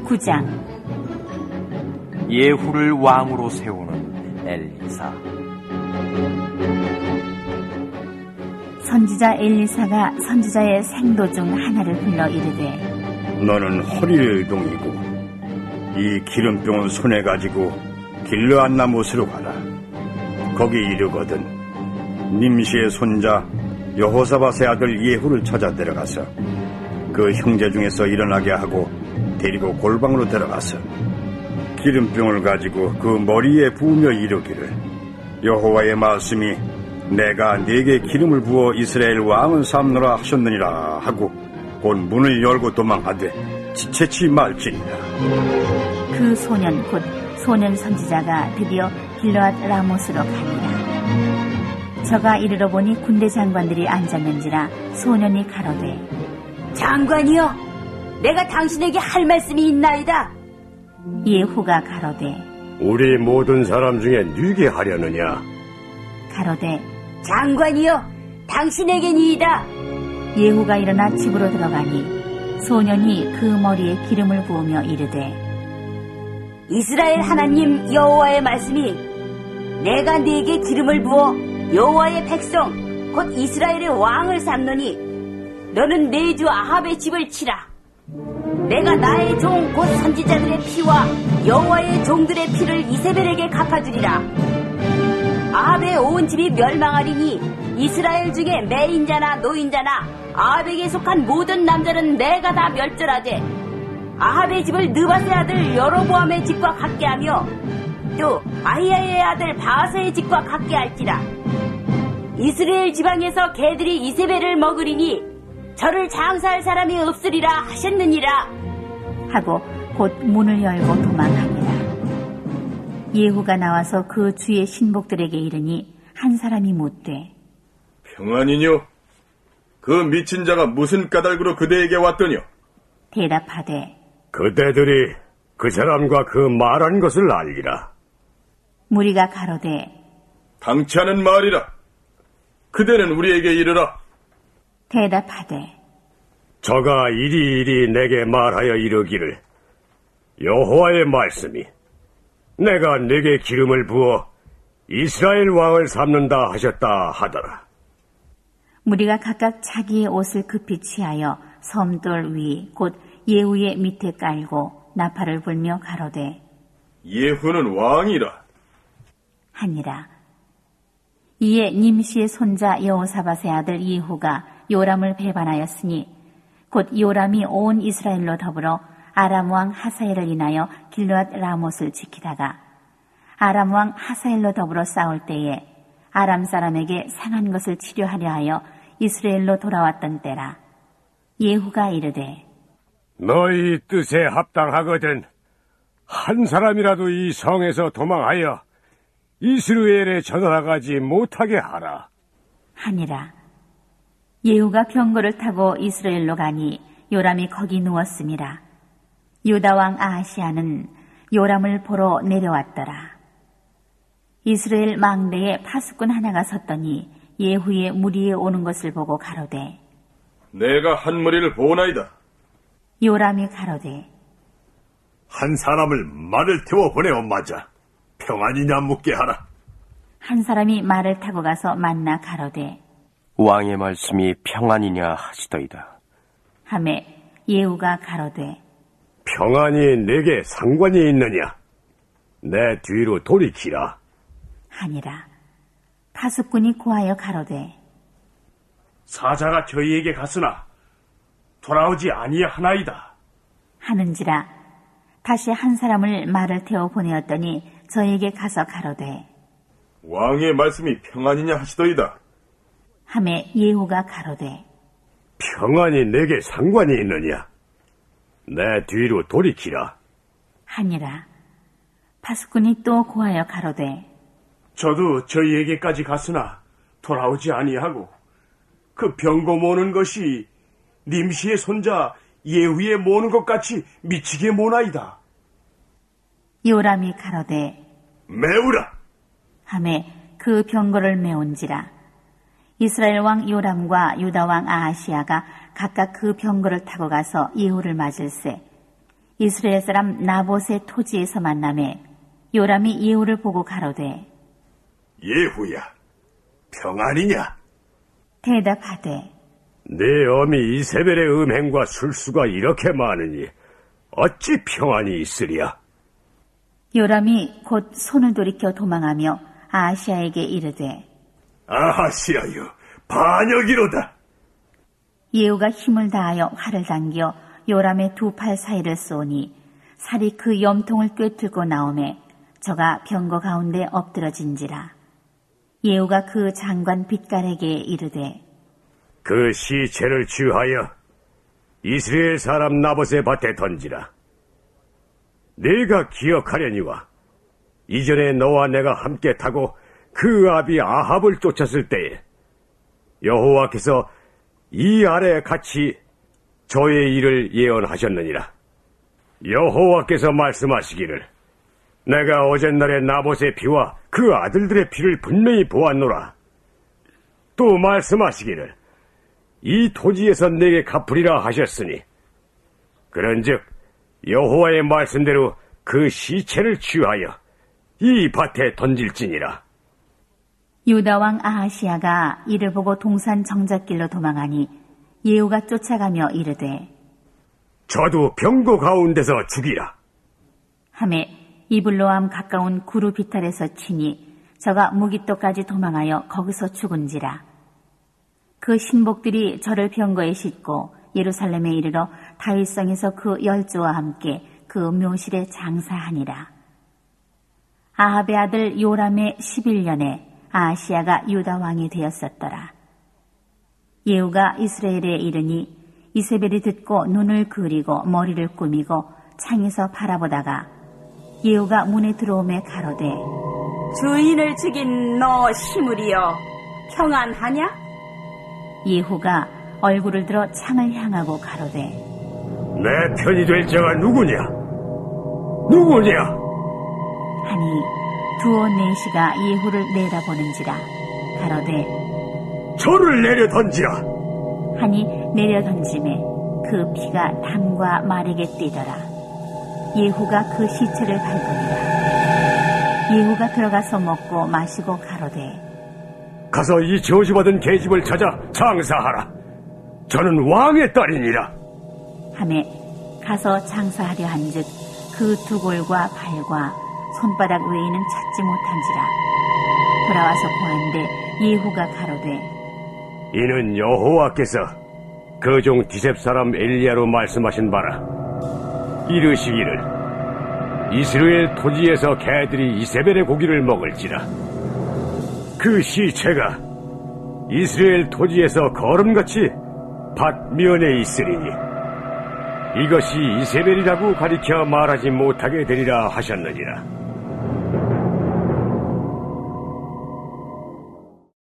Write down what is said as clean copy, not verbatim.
9장. 예후를 왕으로 세우는 엘리사. 선지자 엘리사가 선지자의 생도 중 하나를 불러 이르되, 너는 허리를 동이고 이 기름병을 손에 가지고 길르앗 나못으로 가라. 거기 이르거든 님시의 손자 여호사밧의 아들 예후를 찾아 데려가서 그 형제 중에서 일어나게 하고 데리고 골방으로 들어가서 기름병을 가지고 그 머리에 부으며 이르기를, 여호와의 말씀이 내가 네게 기름을 부어 이스라엘 왕을 삼노라 하셨느니라 하고 곧 문을 열고 도망하되 지체치 말지니라. 그 소년 곧 소년 선지자가 드디어 길르앗 라못으로 가니라. 저가 이르러 보니 군대 장관들이 앉았는지라 소년이 가로되, 장관이여, 내가 당신에게 할 말씀이 있나이다. 예후가 가로되, 우리 모든 사람 중에 누게 하려느냐? 가로되, 장관이여, 당신에게니이다. 예후가 일어나 집으로 들어가니 소년이 그 머리에 기름을 부으며 이르되, 이스라엘 하나님 여호와의 말씀이 내가 네게 기름을 부어 여호와의 백성 곧 이스라엘의 왕을 삼노니 너는 내 주 아합의 집을 치라. 내가 나의 종 곧 선지자들의 피와 여호와의 종들의 피를 이세벨에게 갚아주리라. 아합의 온 집이 멸망하리니 이스라엘 중에 매인자나 노인자나 아합에게 속한 모든 남자는 내가 다 멸절하되 아합의 집을 느바스의 아들 여로보암의 집과 같게 하며 또 아히야의 아들 바아스의 집과 같게 할지라. 이스라엘 지방에서 개들이 이세벨을 먹으리니 저를 장사할 사람이 없으리라 하셨느니라 하고 곧 문을 열고 도망하니라. 예후가 나와서 그 주의 신복들에게 이르니 한 사람이 묻되, 평안이뇨? 그 미친 자가 무슨 까닭으로 그대에게 왔더뇨? 대답하되, 그대들이 그 사람과 그 말한 것을 알리라. 무리가 가로되, 당치 않은 말이라. 그대는 우리에게 이르라. 대답하되, 저가 이리이리 내게 말하여 이르기를, 여호와의 말씀이 내가 네게 기름을 부어 이스라엘 왕을 삼는다 하셨다 하더라. 무리가 각각 자기의 옷을 급히 취하여 섬돌 위 곧 예후의 밑에 깔고 나팔을 불며 가로되, 예후는 왕이라 하니라. 이에 님시의 손자 여호사밧의 아들 예후가 요람을 배반하였으니 곧 요람이 온 이스라엘로 더불어 아람 왕 하사엘을 인하여 길르앗 라못을 지키다가 아람 왕 하사엘로 더불어 싸울 때에 아람 사람에게 상한 것을 치료하려 하여 이스라엘로 돌아왔던 때라. 예후가 이르되, 너희 뜻에 합당하거든 한 사람이라도 이 성에서 도망하여 이스라엘에 전화가지 못하게 하라 하니라. 예후가 병거를 타고 이스라엘로 가니 요람이 거기 누웠음이라. 유다 왕 아하시아는 요람을 보러 내려왔더라. 이스라엘 망대에 파수꾼 하나가 섰더니 예후의 무리에 오는 것을 보고 가로되, 내가 한 무리를 보나이다. 요람이 가로되, 한 사람을 말을 태워 보내어 맞아 평안이냐 묻게 하라. 한 사람이 말을 타고 가서 만나 가로되, 왕의 말씀이 평안이냐 하시더이다. 하매 예후가 가로되, 평안이 내게 상관이 있느냐? 내 뒤로 돌이키라 하니라. 파수꾼이 고하여 가로되, 사자가 저희에게 갔으나 돌아오지 아니하나이다 하는지라. 다시 한 사람을 말을 태워 보내었더니 저에게 가서 가로되, 왕의 말씀이 평안이냐 하시더이다. 하매 예후가 가로되, 평안이 내게 상관이 있느냐? 내 뒤로 돌이키라 하니라. 파수꾼이 또 고하여 가로되, 저도 저희에게까지 갔으나 돌아오지 아니하고 그 병거 모는 것이 님시의 손자 예후의 모는 것 같이 미치게 모나이다. 요람이 가로되, 메우라 하매 그 병거를 메온지라. 이스라엘 왕 요람과 유다 왕 아하시아가 각각 그 병거를 타고 가서 예후를 맞을세 이스라엘 사람 나봇의 토지에서 만나매 요람이 예후를 보고 가로되 예후야, 평안이냐? 대답하되 네 어미 이세벨의 음행과 술수가 이렇게 많으니 어찌 평안이 있으랴? 요람이 곧 손을 돌이켜 도망하며 아하시아에게 이르되 아하시아여, 반역이로다. 예후가 힘을 다하여 활을 당겨 요람의 두 팔 사이를 쏘니 살이 그 염통을 꿰뚫고 나오매 저가 병거 가운데 엎드러진지라. 예후가 그 장관 빛깔에게 이르되 그 시체를 취하여 이스라엘 사람 나봇의 밭에 던지라. 네가 기억하려니와 이전에 너와 내가 함께 타고 그 아비 아합을 쫓았을 때에 여호와께서 이 아래에 같이 저의 일을 예언하셨느니라. 여호와께서 말씀하시기를 내가 어젯날에 나봇의 피와 그 아들들의 피를 분명히 보았노라. 또 말씀하시기를 이 토지에서 내게 갚으리라 하셨으니 그런즉 여호와의 말씀대로 그 시체를 취하여 이 밭에 던질지니라. 유다 왕 아하시아가 이를 보고 동산 정작길로 도망하니 예후가 쫓아가며 이르되 저도 병거 가운데서 죽이라. 하매 이블로암 가까운 구루 비탈에서 치니 저가 무깃도까지 도망하여 거기서 죽은지라. 그 신복들이 저를 병거에 싣고 예루살렘에 이르러 다윗성에서 그 열조와 함께 그 묘실에 장사하니라. 아합의 아들 요람의 11년에 아하시아가 유다 왕이 되었었더라. 예후가 이스라엘에 이르니 이세벨이 듣고 눈을 그리고 머리를 꾸미고 창에서 바라보다가 예후가 문에 들어오매 가로되 주인을 죽인 너 시므리여, 평안하냐? 예후가 얼굴을 들어 창을 향하고 가로되 내 편이 될 자가 누구냐? 하니 두어 네시가 예후를 내다보는지라. 가로되 저를 내려 던지라. 하니 내려 던짐에 그 피가 담과 말에게 뛰더라. 예후가 그 시체를 밟으니라. 예후가 들어가서 먹고 마시고 가로되 가서 이 저주받은 계집을 찾아 장사하라. 저는 왕의 딸이니라. 하매 가서 장사하려 한즉 그 두 골과 발과 손바닥 외에는 찾지 못한지라. 돌아와서 보았는데 예후가 가로되 이는 여호와께서 그 종 디셉 사람 엘리야로 말씀하신 바라. 이르시기를 이스라엘 토지에서 개들이 이세벨의 고기를 먹을지라. 그 시체가 이스라엘 토지에서 거름같이 밭 면에 있으리니 이것이 이세벨이라고 가리켜 말하지 못하게 되리라 하셨느니라.